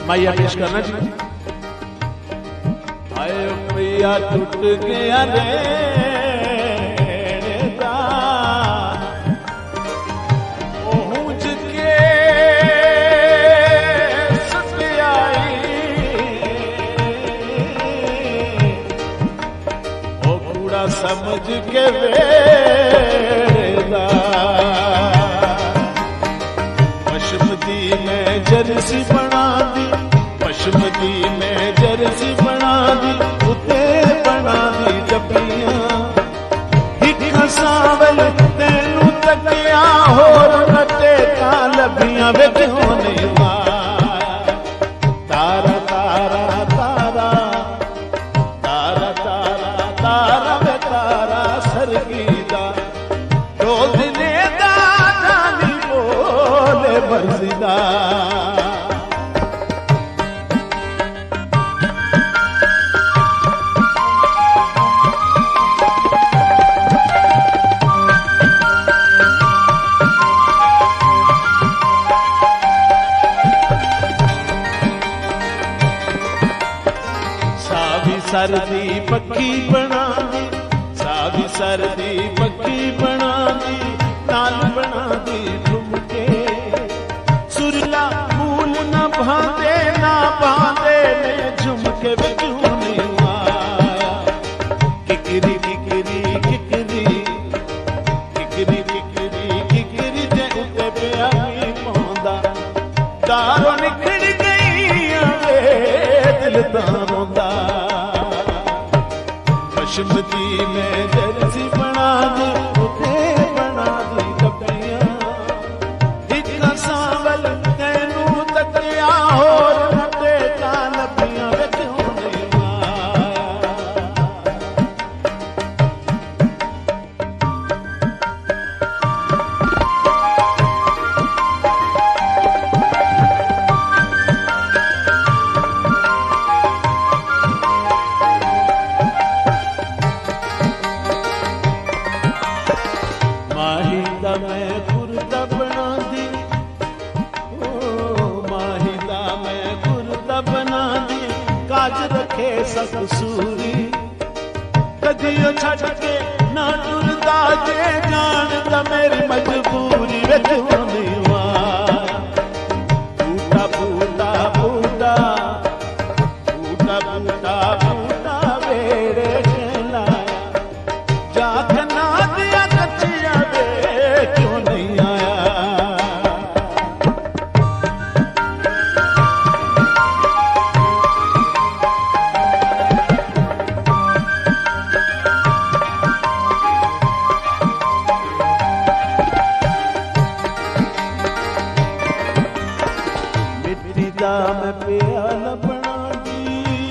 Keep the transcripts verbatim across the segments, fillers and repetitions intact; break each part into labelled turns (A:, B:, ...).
A: माइया पेश करना जी। आए मैया टूट गया रे समझ के वेदा पशुपति में जर्सी बना दी, पशुपति में जर्सी बना दी, उते बना दी डबियां हिक सावल तेनू तकिया होर रटे का लभियां वे क्यों नहीं माया तारा तारा तारा तारा तारा तारा वे तारा सरगीदा दो दिने दा जानी बोले बरसीदा सरदी पक्की बना दी, सावी सरदी पक्की बना दी, नाल बना दी झुमके सुरला मूल न भांदे ना बांधे ने झुमके वे क्यों नहीं आया किकरी किकरी किकरी किकरी किकरी किकरी जे उते प्यारी पौंदा दारो निकल गई वे दिल दा रोंदा पशुपति में जर्सी बना दी, उते बना दी डबियां हिक सावल तेनू तकिया होर रटे का लभियां वे क्यों नहीं मैं कुर्ता बना दी, ओ माहिदा मैं कुर्ता बना दी, काज रखे सकसूरी कदियो छड़ के ना टुरदा जे जानदा मेरी मजबूरी वे क्यों नहीं आया बूटा बूटा बूटा बूटा बूटा बूटा वेरे खिलाया जाखना दिया कच्चिया क्यों नहीं आया मिट्टी दा मैं प्याला बना दी,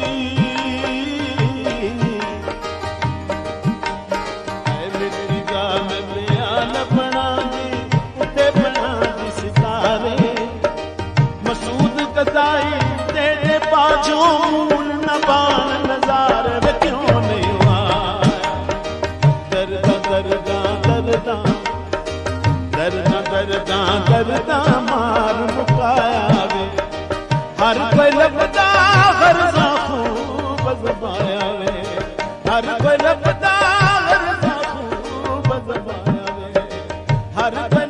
A: मिट्टी दा मैं प्याला बना दी, उते बना दी सितारे मसूद कदाई तेरे बाजों मूल न बान नजारे वे क्यों नहीं आया दर्दा दर्दा दर्दा दर्दा दर्दा दर्दा मार मुकाया वे हर कोई लपदा हर खूब बजबाया वे हर कोई लपदा हर खूब बजबाया वे हर